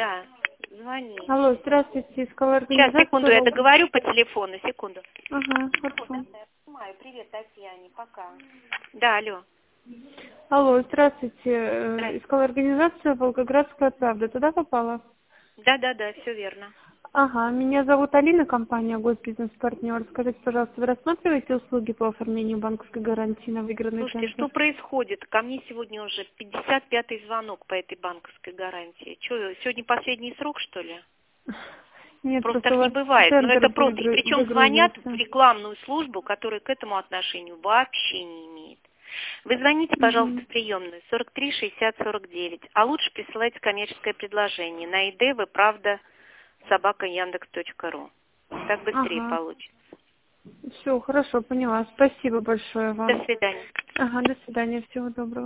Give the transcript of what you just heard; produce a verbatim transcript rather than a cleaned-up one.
да, звони. Алло, здравствуйте, искала Сейчас, организацию. секунду, я договорю по телефону, секунду. Ага, хорошо. Понимаю, привет, Татьяне, пока. Да, алло. Алло, здравствуйте, э, Здравствуйте. искала организацию «Волгоградская правда». Туда попала? Да, да, да, все верно. Ага, меня зовут Алина, компания «Госбизнес-партнер». Скажите, пожалуйста, вы рассматриваете услуги по оформлению банковской гарантии на выигранный Слушайте, тендер? что происходит? Ко мне сегодня уже пятьдесят пятый звонок по этой банковской гарантии. Что, сегодня последний срок, что ли? Нет, Просто просто у так не вас бывает. Но тендер это просто, и выигры- причем звонят в выигрывается. рекламную службу, которая к этому отношению вообще не имеет. Вы звоните, пожалуйста, Мгм. в приемную сорок три шестьдесят сорок девять, а лучше присылайте коммерческое предложение на id вы правда собака яндекс точка ру. Так быстрее Ага, получится. все, хорошо, поняла. Спасибо большое До вам. свидания. Ага, до свидания, всего доброго.